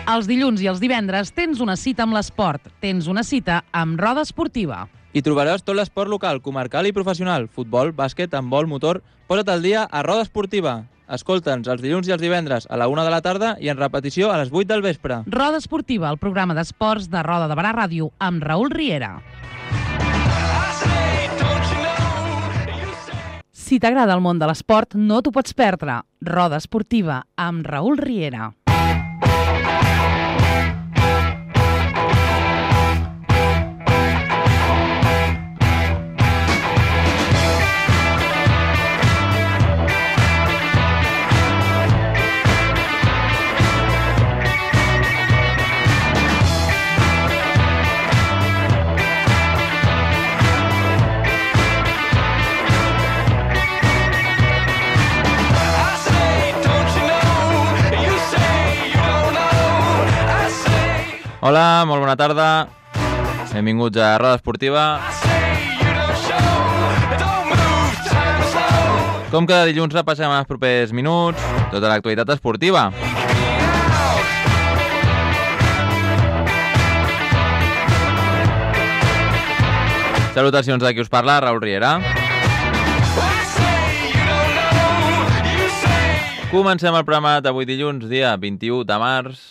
Els dilluns i els divendres tens una cita amb l'esport, tens una cita amb Roda Esportiva. Hi trobaràs tot l'esport local, comarcal i professional, futbol, bàsquet, handbol, motor. Posa't al dia a Roda Esportiva. Escolta'ns els dilluns i els divendres a la 1 de la tarda i en repetició a les 8 del vespre. Roda Esportiva, el programa d'esports de Roda de Barà Ràdio amb Raül Riera. Si t'agrada el món de l'esport, no t'ho pots perdre. Roda Esportiva amb Raül Riera. Hola, molt bona tarda. Benvinguts a Roda Esportiva. Com cada dilluns repassem els propers minuts tota l'actualitat esportiva. Salutacions de qui us parla, Raül Riera. Comencem el programa d'avui dilluns, dia 21 de març.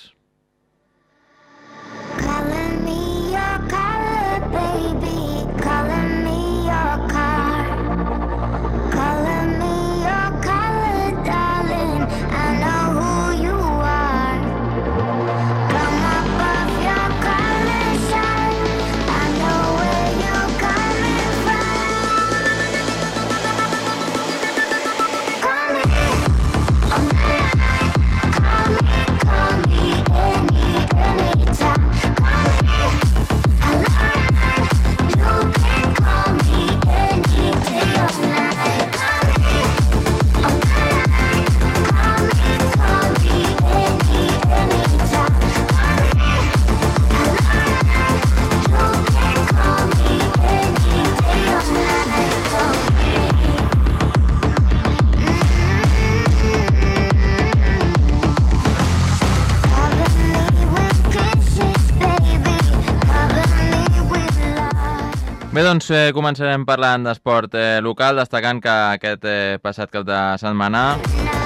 Bé, doncs començarem parlant d'esport local, destacant que aquest passat cap de setmana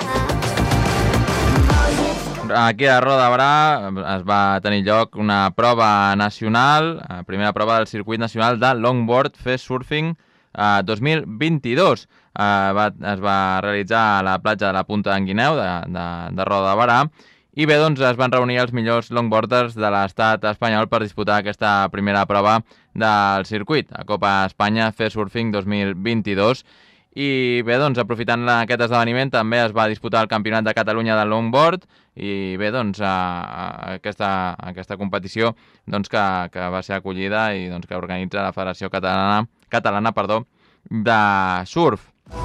aquí a Roda de Barà es va tenir lloc una prova nacional, la primera prova del circuit nacional de Longboard Fest Surfing 2022. Es va realitzar a la platja de la Punta d'en Guineu de Roda de Barà. I bé, doncs es van reunir els millors longboarders de l'estat espanyol per disputar aquesta primera prova del circuit, a Copa Espanya Fest Surfing 2022. I bé, doncs aprofitant aquest esdeveniment també es va disputar el Campionat de Catalunya de Longboard i bé, doncs aquesta competició doncs, que va ser acollida i doncs, que organitza la Federació Catalana de Surf.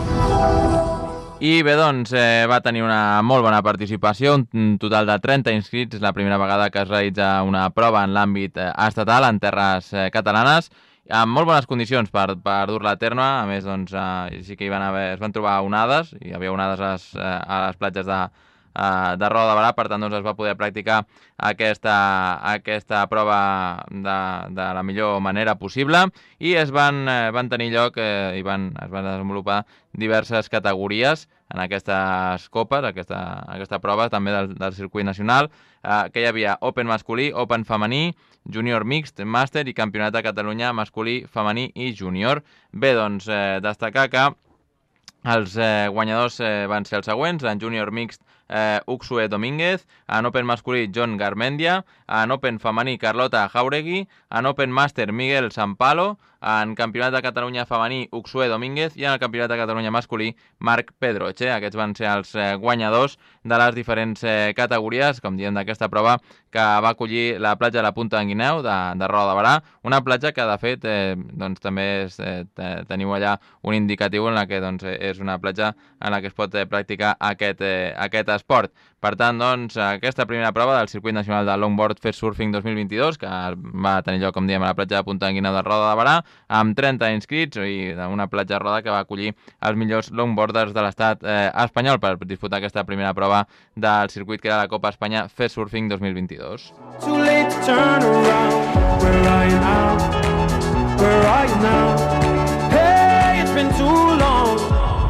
I bé, doncs, va tenir una molt bona participació, un total de 30 inscrits, la primera vegada que es realitza una prova en l'àmbit estatal, en terres catalanes, amb molt bones condicions per dur-la a terme. A més, doncs, sí que es van trobar onades, hi havia onades a les platges de Roda de Barà, per tant doncs, es va poder practicar aquesta prova de la millor manera possible i van tenir lloc i es van desenvolupar diverses categories en aquestes copes, aquesta prova també del circuit nacional, que hi havia Open masculí, Open femení, Junior Mixt, Màster i Campionat de Catalunya masculí, femení i júnior. Bé, doncs, destacar que els guanyadors van ser els següents: en Junior Mixt, Uxue Domínguez, en Open masculí, John Garmendia, en Open femení, Carlota Jauregui, en Open Master, Miguel Sampalo, en Campionat de Catalunya femení, Uxue Domínguez, i en el Campionat de Catalunya masculí, Marc Pedroche. Aquests van ser els guanyadors de les diferents categories, com diem, d'aquesta prova que va acollir la platja de la Punta d'en Guineu de Roda de Barà, una platja que de fet doncs, també teniu allà un indicatiu en la que doncs, és una platja en la que es pot practicar aquest esport. Per tant, doncs, aquesta primera prova del Circuit Nacional de Longboard Fest Surfing 2022, que va tenir lloc, com diem, a la platja de Punta Guineu de Roda de Barà, amb 30 inscrits, i una platja de Roda que va acollir els millors longboarders de l'estat espanyol per disputar aquesta primera prova del circuit que era la Copa Espanya Fest Surfing 2022. Too late to turn around. Where are you now? Where are you now? Hey, it's been too long.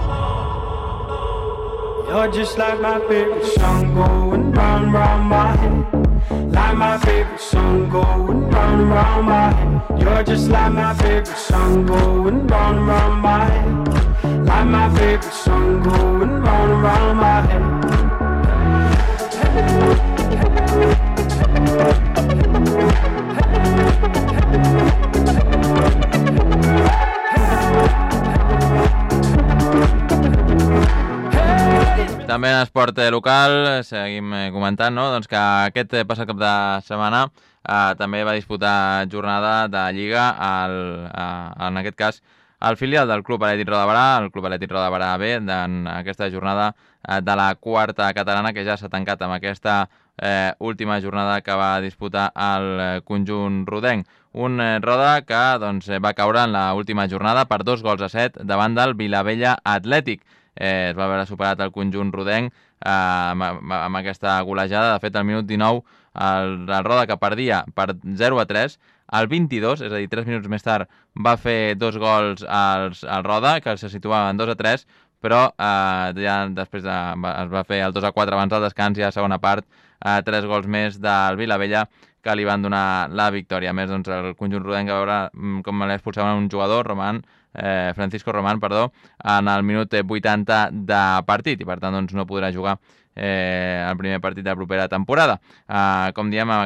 You're just like my favorite song going round, round my head. Like my favorite song going round, round my head. You're just like my favorite song going round, round my head. Like my favorite song going round, round my head. També en esport local seguim comentant, no? Doncs que aquest passat cap de setmana també va disputar jornada de Lliga en aquest cas el filial del Club Atlètic Roda de Barà, el Club Atlètic Roda de Barà B, en aquesta jornada de la quarta catalana, que ja s'ha tancat amb aquesta última jornada que va disputar el conjunt rodenc. Un Roda que doncs, va caure en l'última jornada per 2-7 davant del Vilavella Atlètic. Es va veure superat el conjunt rodenc amb aquesta golejada. De fet, al minut 19, el Roda, que perdia per 0-3, al 22, és a dir, 3 minuts més tard, va fer 2 gols al Roda, que se situava en 2-3, però ja després es va fer el 2-4 abans del descans, i a la segona part 3 gols més del Vilavella que li van donar la victòria. A més, doncs, el conjunt rodenc va veure com l'expulsaven un jugador, Francisco Román, en el minut 80 de partit, i per tant doncs, no podrà jugar el primer partit de la propera temporada. Com diem, amb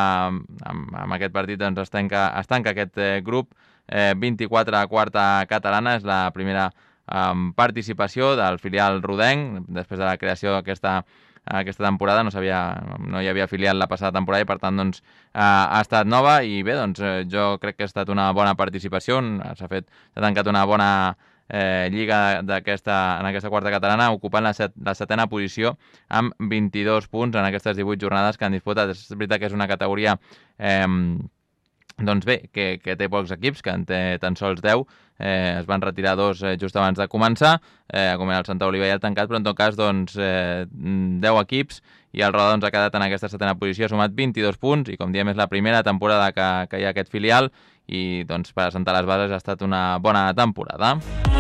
aquest partit doncs, es tanca aquest grup 24 a quarta catalana. És la primera participació del filial rodenc després de la creació d'aquesta temporada. No hi havia filial la passada temporada, i per tant doncs, ha estat nova, i bé, doncs, jo crec que ha estat una bona participació. S'ha tancat una bona lliga en aquesta quarta catalana, ocupant la setena posició amb 22 punts en aquestes 18 jornades que han disputat. És veritat que és una categoria doncs bé, que té pocs equips, que en té tan sols 10. Es van retirar 2 just abans de començar, com era el Santa Oliva i el Tancat, però en tot cas doncs, 10 equips, i el Roda doncs, ha quedat en aquesta setena posició, ha sumat 22 punts, i com diem, és la primera temporada que hi ha aquest filial, i doncs, per assentar les bases ha estat una bona temporada.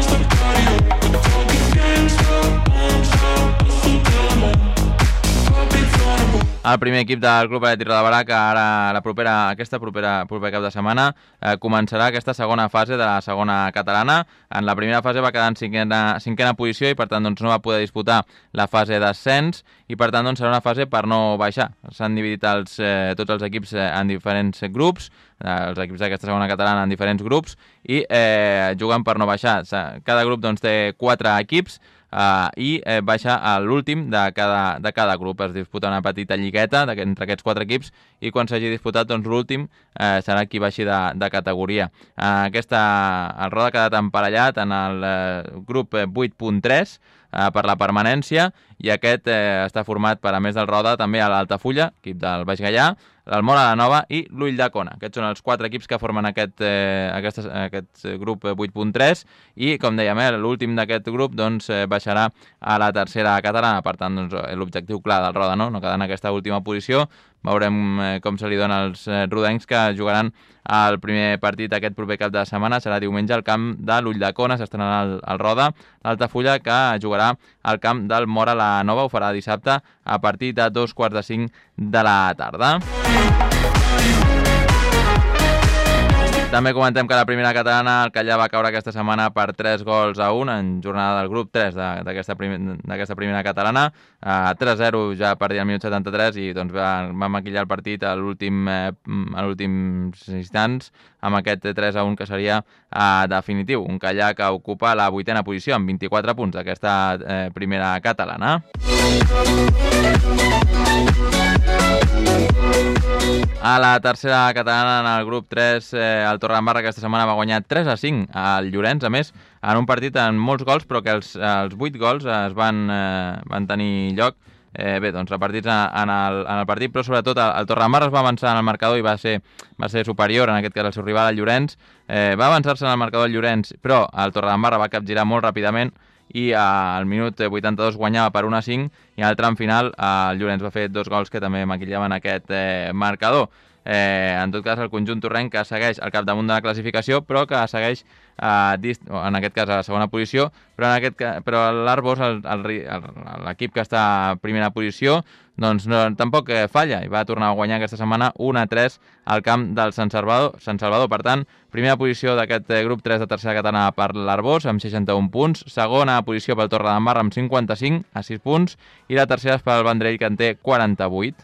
El primer equip del Club Atlètic Roda de Barà, que ara proper cap de setmana començarà aquesta segona fase de la segona catalana. En la primera fase va quedar en cinquena posició, i per tant doncs, no va poder disputar la fase d'ascens, i per tant doncs, serà una fase per no baixar. S'han dividit tots els equips en diferents grups, els equips d'aquesta segona catalana en diferents grups, i juguen per no baixar. Cada grup doncs, té 4 equips, i baixa a l'últim de cada grup. Es disputa una petita lligueta entre aquests 4 equips, i quan s'hagi disputat doncs, l'últim serà qui baixi de categoria. El Roda ha quedat emparellat en el grup 8.3 per la permanència, i aquest està format per, a més del Roda, també a l'Altafulla, equip del Baix Gaià, el Móra la Nova i l'Ulldecona. Aquests són els 4 equips que formen aquest grup 8.3, i, com dèiem, l'últim d'aquest grup doncs, baixarà a la tercera catalana. Per tant, doncs, l'objectiu clar del Roda, no quedar en aquesta última posició. Veurem com se li dona als rodencs, que jugaran el primer partit aquest proper cap de setmana. Serà diumenge al camp de l'Ulldecona, s'estrenarà el Roda. L'Altafulla, que jugarà al camp del Móra la Nova, ho farà dissabte a partir de 4:45 de la tarda. També comentem que la primera catalana, el Callà, va caure aquesta setmana per 3-1 en jornada del grup 3 d'aquesta primera catalana. 3-0 ja perdia al minut 73, i doncs, va maquillar el partit a l'últims instants amb aquest 3-1 que seria definitiu. Un Callà que ocupa la 8ª posició amb 24 punts d'aquesta primera catalana. A la tercera catalana, en el grup 3, el Torredembarra aquesta setmana va guanyar 3-5 al Llorenç, a més, en un partit amb molts gols, però que els 8 gols es van tenir lloc bé, doncs repartits en el partit, però sobretot el Torredembarra es va avançar en el marcador i va ser superior, en aquest cas el seu rival, el Llorenç. Va avançar-se en el marcador el Llorenç, però el Torredembarra va capgirar molt ràpidament i al minut 82 guanyava per 1-5 i al tram final el Llorenç va fer 2 gols que també maquillaven aquest marcador. En tot cas, el conjunt torrenc que segueix al capdamunt de la classificació, però que segueix, en aquest cas, a la segona posició, però l'Arbós, l'equip que està a primera posició, doncs tampoc falla i va tornar a guanyar aquesta setmana 1-3 al camp del Sant Salvador. Per tant, primera posició d'aquest grup 3 de tercera catalana per l'Arbós amb 61 punts, segona posició pel Torredembarra amb 55 a 6 punts i la tercera és pel Vendrell que en té 48.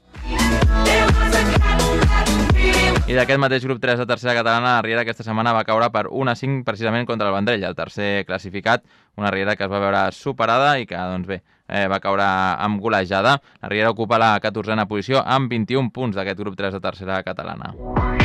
I d'aquest mateix grup 3 de tercera catalana, la Riera aquesta setmana va caure per 1-5 precisament contra el Vendrell, el tercer classificat, una Riera que es va veure superada i que, doncs bé, va caure amb golejada. La Riera ocupa la 14a posició amb 21 punts d'aquest grup 3 de tercera catalana.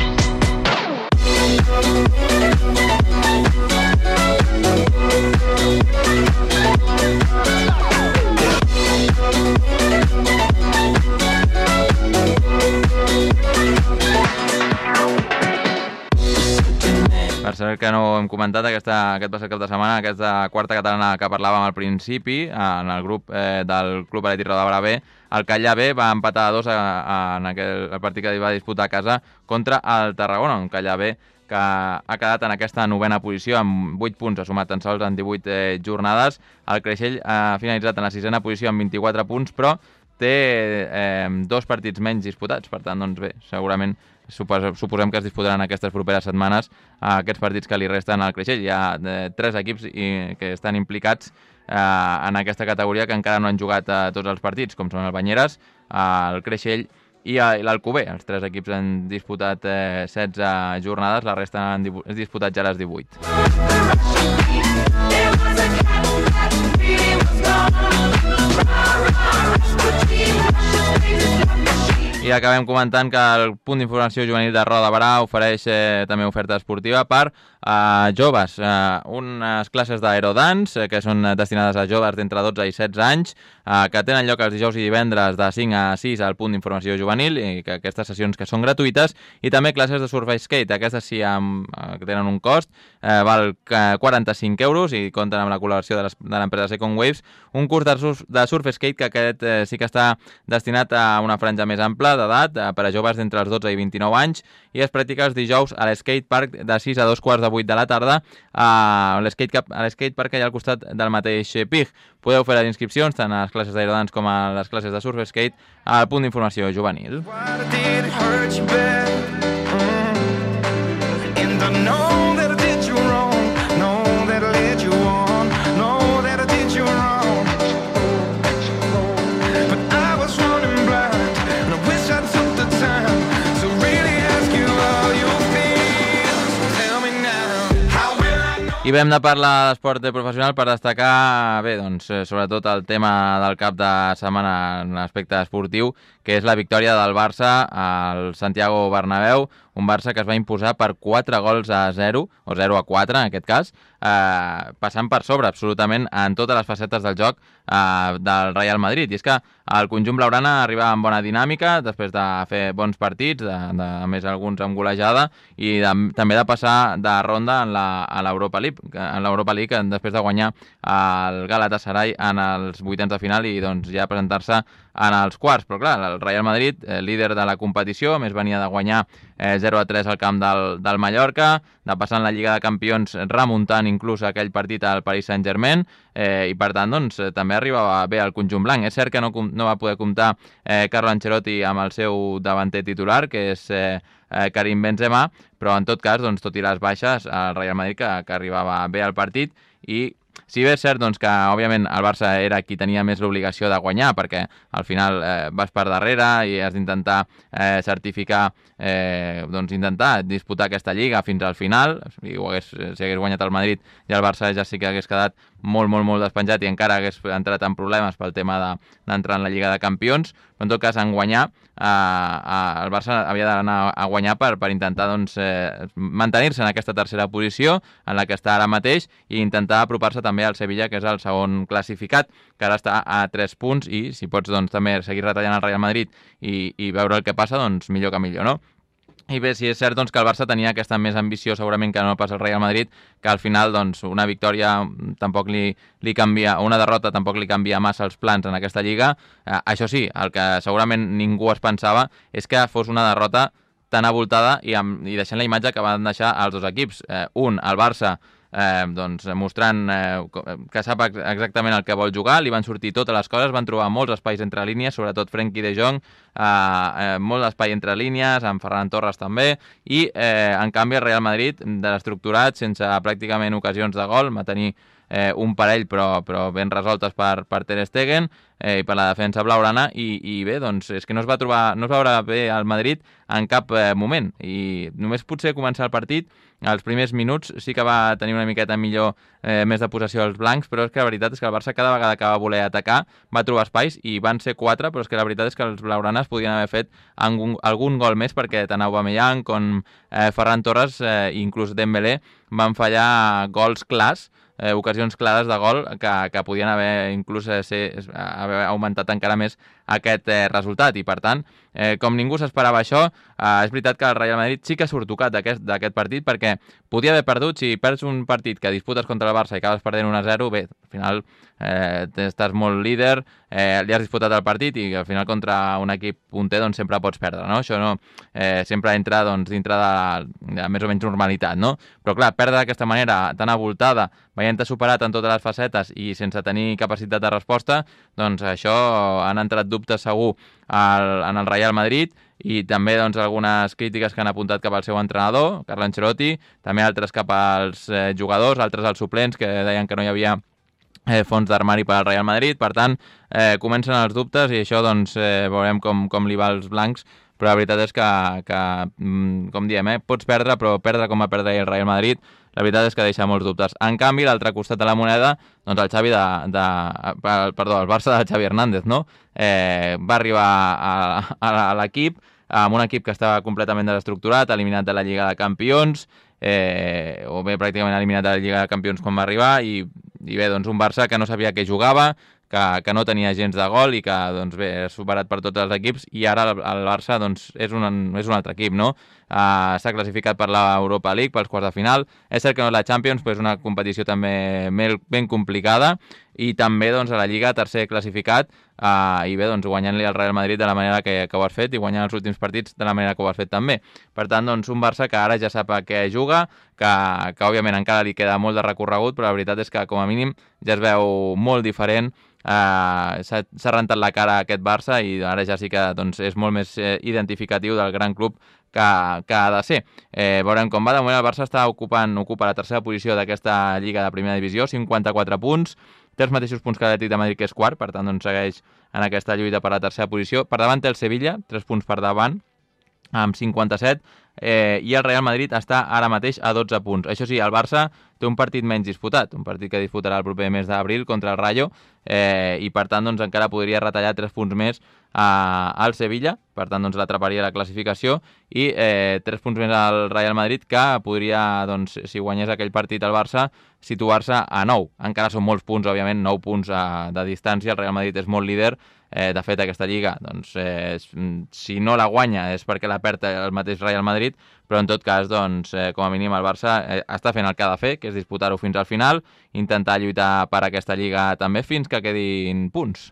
Per cert que no hem comentat, aquest passat cap de setmana, aquesta quarta catalana que parlàvem al principi, en el grup del Club Atlètic Roda B, el Callà B va empatar a 2 en el partit que va disputar a casa contra el Tarragona, un Callà B que ha quedat en aquesta novena posició amb 8 punts, ha sumat tan sols en 18 jornades. El Creixell ha finalitzat en la sisena posició amb 24 punts, però té 2 partits menys disputats, per tant, doncs bé, segurament suposem que es disputaran aquestes properes setmanes aquests partits que li resten al Creixell. Hi ha 3 equips que estan implicats en aquesta categoria que encara no han jugat tots els partits, com són el Banyeres, el Creixell i l'Alcover. Els 3 equips han disputat 16 jornades, la resta han disputat ja les 18. I acabem comentant que el punt d'informació juvenil de Roda de Barà ofereix també oferta esportiva per joves. Unes classes d'aerodance que són destinades a joves d'entre 12 i 16 anys, que tenen lloc els dijous i divendres de 5 a 6 al punt d'informació juvenil, i que aquestes sessions que són gratuïtes, i també classes de surf skate. Aquestes sí que tenen un cost, val 45 euros i compten amb la col·laboració de l'empresa Second Waves. Un curs de surf skate que aquest sí que està destinat a una franja més ampla d'edat per a joves d'entre els 12 i 29 anys i es practica els dijous a l'skate park de 6 a 2:15 de la tarda a l'skate park que hi ha al costat del mateix PIG. Podeu fer les inscripcions tant a les classes d'aerodance com a les classes de surf skate al punt d'informació juvenil. I vam de parlar d'esport professional per destacar, bé, doncs, sobretot el tema del cap de setmana en l'aspecte esportiu, que és la victòria del Barça al Santiago Bernabéu, un Barça que es va imposar per 4-0, o 0-4 en aquest cas, passant per sobre absolutament en totes les facetes del joc del Real Madrid. I és que el conjunt blaugrana arriba amb bona dinàmica després de fer bons partits, a més alguns amb golejada, i també de passar de ronda a l'Europa League, després de guanyar el Galatasaray en els vuitens de final i doncs ja presentar-se en els quarts. Però clar, el Real Madrid, líder de la competició, a més venia de guanyar 0-3 al camp del Mallorca, de passar en la Lliga de Campions remuntant inclús aquell partit al Paris Saint-Germain, i per tant doncs, també arribava bé el conjunt blanc. És cert que no va poder comptar Carlo Ancelotti amb el seu davanter titular, que és Karim Benzema, però en tot cas, doncs, tot i les baixes, el Real Madrid que arribava bé al partit. I si bé és cert doncs, que òbviament el Barça era qui tenia més l'obligació de guanyar, perquè al final vas per darrere i has d'intentar certificar, intentar disputar aquesta lliga fins al final. Si hagués guanyat el Madrid, ja el Barça ja sí que hagués quedat molt despenjat i encara hagués entrat en problemes pel tema d'entrar en la Lliga de Campions, però en tot cas en guanyar el Barça havia d'anar a guanyar per intentar mantenir-se en aquesta tercera posició en la que està ara mateix i intentar apropar-se també al Sevilla, que és el segon classificat, que ara està a 3 punts i si pots també seguir retallant el Real Madrid i veure el que passa, doncs millor que millor, no? I bé, sí és cert que el Barça tenia aquesta més ambició segurament que no pas el Real Madrid, que al final una victòria tampoc li canvia, una derrota tampoc li canvia massa els plans en aquesta Lliga. Això sí, el que segurament ningú es pensava és que fos una derrota tan avoltada i deixant la imatge que van deixar els dos equips. El Barça mostrant que sap exactament el que vol jugar, li van sortir totes les coses, van trobar molts espais entre línies, sobretot Frenkie de Jong, molt espai entre línies, amb Ferran Torres també, i en canvi el Real Madrid, desestructurat, sense pràcticament ocasions de gol, va tenir un parell però ben resoltes per Ter Stegen i per la defensa blaugrana i bé, doncs és que no es va veure bé al Madrid en cap moment i només potser començar el partit els primers minuts sí que va tenir una miqueta millor més de possessió als blancs, però és que la veritat és que el Barça cada vegada que va voler atacar va trobar espais i van ser 4, però és que la veritat és que els blaugranes podien haver fet algun gol més perquè tant Aubameyang com Ferran Torres i inclús Dembélé van fallar gols clars, ocasions clares de gol que podien haver inclús haver augmentat encara més aquest resultat i per tant, com ningú s'esperava això, és veritat que el Real Madrid sí que surt tocat d'aquest partit perquè podia haver perdut, si perds un partit que disputes contra el Barça i acabes perdent 1-0, bé, al final estàs molt líder, li has disputat el partit i al final contra un equip punter doncs sempre pots perdre, no? Això no, sempre entra dintre de més o menys normalitat, no? Però clar, perdre d'aquesta manera tan avoltada, veient-te superat en totes les facetes i sense tenir capacitat de resposta, doncs això han entrat dubtes segur en el Real Madrid i també doncs, algunes crítiques que han apuntat cap al seu entrenador, Carlo Ancelotti, també altres cap als jugadors, altres als suplents que deien que no hi havia fons d'armari per al Real Madrid, per tant comencen els dubtes i això doncs veurem com li va als blancs, però la veritat és que com diem, pots perdre, però perdre com va perdre el Real Madrid, la veritat és que deixa molts dubtes. En canvi, l'altre costat de la moneda, doncs el Barça de Xavi Hernández, no? Va arribar a l'equip, amb un equip que estava completament desestructurat, eliminat de la Lliga de Campions, o bé pràcticament eliminat de la Lliga de Campions quan va arribar, i bé, doncs un Barça que no sabia què jugava, que no tenia gens de gol i que doncs bé, és superat per tots els equips i ara el Barça doncs, és un altre equip, no? S'ha classificat per l'Europa League, pels quarts de final. És cert que no és la Champions, però és una competició també ben complicada i també doncs, a la Lliga tercer classificat i bé, doncs, guanyant-li al Real Madrid de la manera que ho has fet i guanyant els últims partits de la manera que ho has fet també. Per tant, doncs, un Barça que ara ja sap a què juga, que òbviament encara li queda molt de recorregut, però la veritat és que com a mínim ja es veu molt diferent. S'ha rentat la cara a aquest Barça i ara ja sí que doncs, és molt més identificatiu del gran club que ha de ser. Veurem com va. De moment el Barça ocupa la tercera posició d'aquesta Lliga de Primera Divisió, 54 punts, té els mateixos punts que l'Atlètic de Madrid, que és quart, per tant doncs, segueix en aquesta lluita per la tercera posició. Per davant té el Sevilla, 3 punts per davant, amb 57, i el Real Madrid està ara mateix a 12 punts. Això sí, el Barça té un partit menys disputat, un partit que disputarà el proper mes d'abril contra el Rayo, i per tant doncs, encara podria retallar 3 punts més al Sevilla, per tant doncs, l'atraparia la classificació, i 3 punts més al Real Madrid, que podria, doncs, si guanyés aquell partit al Barça, situar-se a 9. Encara són molts punts, òbviament, 9 punts de distància, el Real Madrid és molt líder. De fet, aquesta Lliga, doncs, si no la guanya és perquè la perd el mateix Real Madrid, però en tot cas, doncs, com a mínim el Barça està fent el que ha de fer, que és disputar-ho fins al final, intentar lluitar per aquesta Lliga també fins que quedin punts.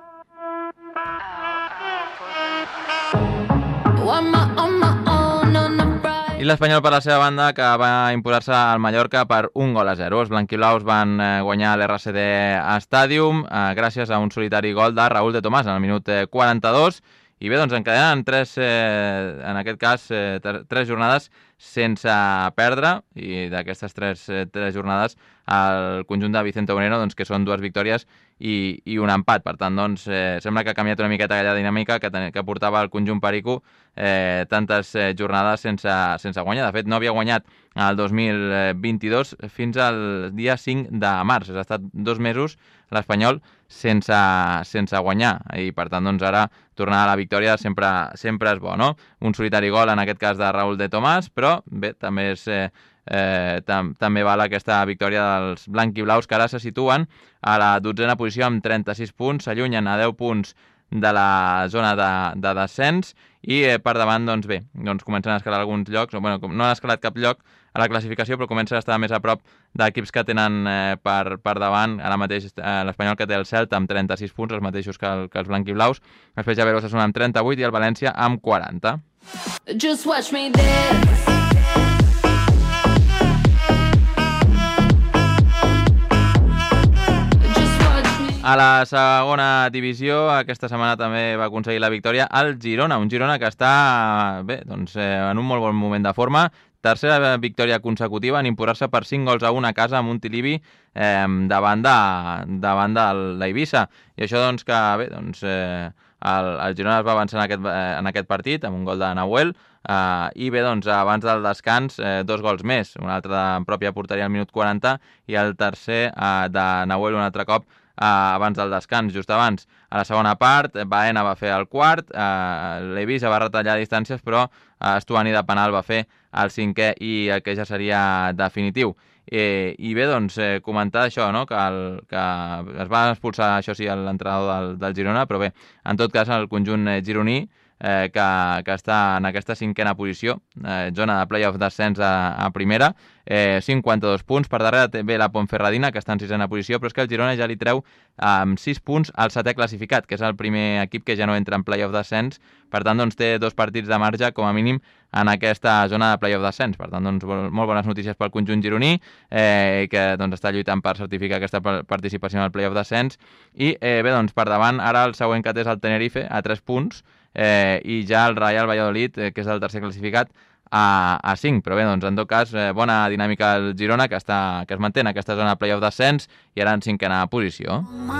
I l'Espanyol, per la seva banda, que va imposar-se al Mallorca per 1-0. Els blanquiblaus van guanyar l'RCD Stadium gràcies a un solitari gol de Raúl de Tomàs en el minut 42. I bé, doncs encadenen en aquest cas, 3 jornades sense perdre, i d'aquestes tres jornades el conjunt de Vicente Obrero, doncs, que són 2 victòries i un empat. Per tant, doncs, sembla que ha canviat una miqueta aquella dinàmica que portava el conjunt perico tantes jornades sense guanyar. De fet, no havia guanyat el 2022 fins al dia 5 de març. Ha estat 2 mesos l'Espanyol sense guanyar, i per tant, doncs, ara tornar a la victòria sempre és bo, no? Un solitari gol, en aquest cas de Raúl de Tomàs, però bé, també és... també val aquesta victòria dels blanquiblaus, que ara se situen a la 12a posició amb 36 punts, s'allunyen a 10 punts de la zona de descens, i per davant, doncs bé, doncs comencen a escalar alguns llocs, no han escalat cap lloc a la classificació, però comença a estar més a prop d'equips que tenen per davant. Ara mateix l'Espanyol, que té el Celta amb 36 punts, els mateixos que els blanquiblaus, després ja veure Osasuna amb 38 i el València amb 40. Just watch me dance. A la segona divisió, aquesta setmana també va aconseguir la victòria el Girona, un Girona que està bé, doncs, en un molt bon moment de forma. Tercera victòria consecutiva en imposar-se per 5-1 a casa a Montilivi davant de l'Eivissa. I això, doncs, que bé, doncs, el Girona es va avançar en aquest partit amb un gol de Nahuel, i bé, doncs, abans del descans 2 gols més, un altre de pròpia porteria al minut 40 i el tercer de Nahuel un altre cop abans del descans, just abans. A la segona part, Baena va fer el quart, l'Eivissa va retallar distàncies, però Estuani de penal va fer el 5è i el que ja seria definitiu. I bé, doncs, comentar això, no? que es va expulsar, això sí, l'entrenador del Girona, però bé, en tot cas, el conjunt gironí, que està en aquesta 5a posició, zona de play-off d'ascens a primera, 52 punts. Per darrere té la Ponferradina, que està en 6a posició, però és que el Girona ja li treu amb 6 punts al 7è classificat, que és el primer equip que ja no entra en play-off d'ascens. Per tant, doncs, té 2 partits de marge, com a mínim, en aquesta zona de play-off d'ascens. Per tant, doncs, molt bones notícies pel conjunt gironí, que doncs, està lluitant per certificar aquesta participació en el play-off d'ascens. I bé, doncs, per davant, ara el següent que té és el Tenerife, a 3 punts, i ja el Real Valladolid, que és el tercer classificat, a 5, però bé, doncs, en tot cas, bona dinàmica el Girona, que es manté en aquesta zona de play-off d'ascens i ara en 5a posició.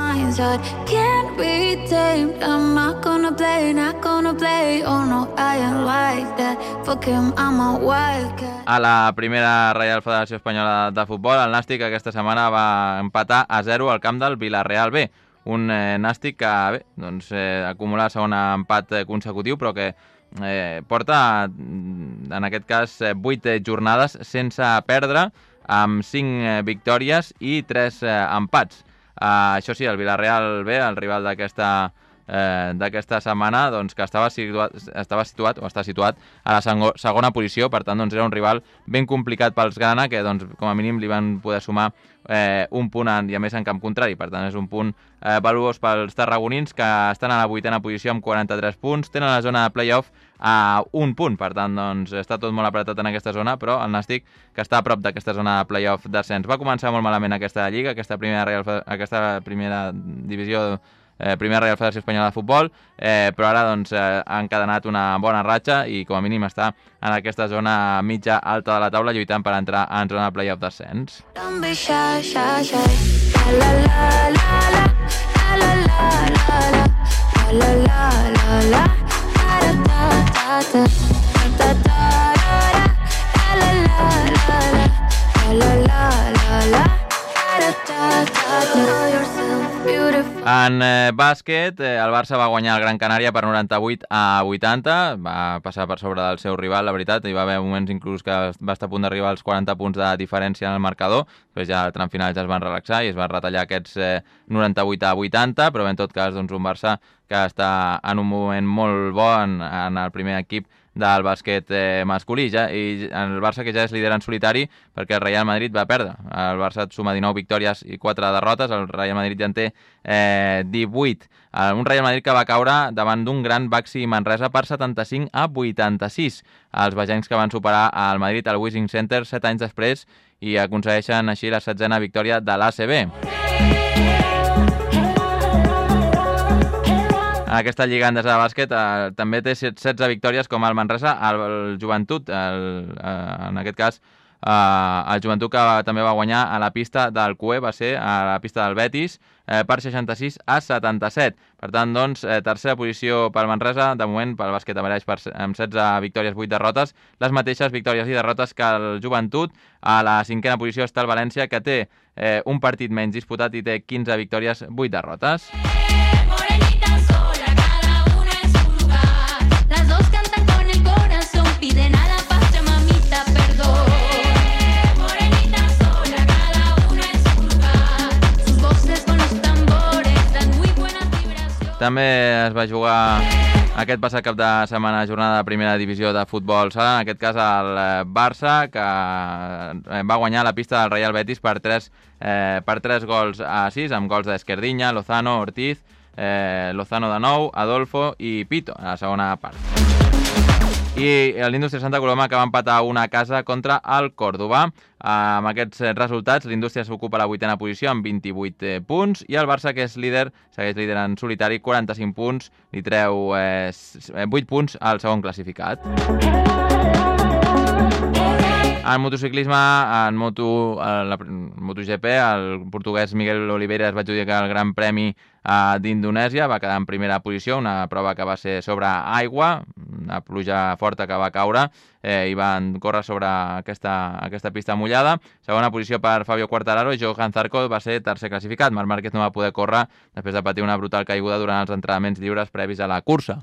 A la primera Reial Federació Espanyola de Futbol, el Nàstic aquesta setmana va empatar a 0 al camp del Villarreal B. Un Nàstic que bé, doncs, acumula segon empat consecutiu, però que porta, en aquest cas, 8 jornades sense perdre, amb 5 victòries i 3 empats. Això sí, el Villarreal B, el rival d'aquesta setmana, doncs, que està situat a la segona posició. Per tant, doncs, era un rival ben complicat pels grana, que doncs, com a mínim li van poder sumar un punt, i a més en camp contrari. Per tant, és un punt valuós pels tarragonins, que estan a la 8a posició amb 43 punts, tenen la zona de play-off a un punt. Per tant, doncs, està tot molt apretat en aquesta zona, però el Nàstic, que està a prop d'aquesta zona de play-off d'ascens. Va començar molt malament aquesta lliga, aquesta primera divisió, primera Reial Federació Espanyola de Futbol, però ara, doncs, ha encadenat una bona ratxa i com a mínim està en aquesta zona mitja alta de la taula, lluitant per entrar en zona de play-off d'ascens. En bàsquet, el Barça va guanyar el Gran Canària per 98-80, va passar per sobre del seu rival, la veritat, hi va haver moments inclús que va estar a punt d'arribar als 40 punts de diferència en el marcador, després ja al tram final ja es van relaxar i es van retallar aquests 98-80, però en tot cas, doncs, un Barça que està en un moment molt bo en el primer equip del bàsquet masculí, i el Barça que ja és líder en solitari perquè el Real Madrid va perdre. El Barça suma 19 victòries i 4 derrotes, el Real Madrid ja en té 18. Un Real Madrid que va caure davant d'un gran Baxi Manresa per 75-86. Els bagencs que van superar al Madrid al Wishing Center 7 anys després i aconsegueixen així la 16a victòria de l'ACB. En aquesta lliga endesa de bàsquet també té 16 victòries com el Manresa, el Joventut, en aquest cas el Joventut que també va guanyar a la pista del CUE, va ser a la pista del Betis, per 66-77. Per tant, doncs, tercera posició pel Manresa, de moment pel bàsquet average amb 16 victòries, 8 derrotes, les mateixes victòries i derrotes que el Joventut. A la cinquena posició està el València, que té un partit menys disputat i té 15 victòries, 8 derrotes. També es va jugar aquest passat cap de setmana jornada de primera divisió de futbol sala, en aquest cas el Barça, que va guanyar la pista del Real Betis per 3 gols a 6, amb gols d'Esquerdinya, Lozano, Ortiz, Lozano de nou, Adolfo i Pito, a la segona part. I l'Indústria Santa Coloma que va empatar una casa contra el Còrdova. Amb aquests resultats, l'Indústria s'ocupa la 8ª posició amb 28 punts i el Barça, que és líder, segueix líder en solitari, 45 punts, li treu 8 punts al segon classificat. En motociclisme, en MotoGP, el portuguès Miguel Oliveira es va adjudicar el Gran Premi d'Indonèsia, va quedar en primera posició, una prova que va ser sobre aigua, una pluja forta que va caure i van córrer sobre aquesta pista mullada. Segona posició per Fabio Quartararo i Johan Zarco va ser tercer classificat. Marc Márquez no va poder córrer després de patir una brutal caiguda durant els entrenaments lliures previs a la cursa.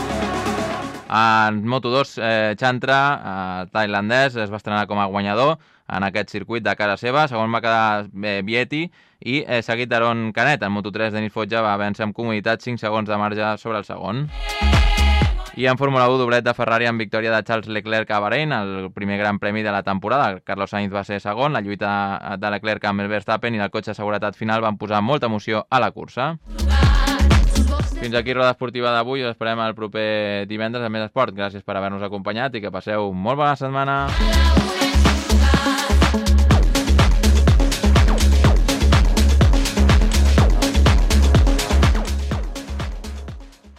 En Moto2, Chantra, tailandès, es va estrenar com a guanyador en aquest circuit de casa seva. Segon va quedar Vietti i seguit d'Aaron Canet. En Moto3, Denis Foggia va vèncer amb comoditat 5 segons de marge sobre el segon. I en Fórmula 1, doblet de Ferrari amb victòria de Charles Leclerc a Bahrein, el primer gran premi de la temporada. Carlos Sainz va ser segon, la lluita de Leclerc amb el Verstappen i el cotxe de seguretat final van posar molta emoció a la cursa. Fins aquí Roda Esportiva d'avui, us esperem el proper divendres amb més esport. Gràcies per haver-nos acompanyat i que passeu molt bona setmana.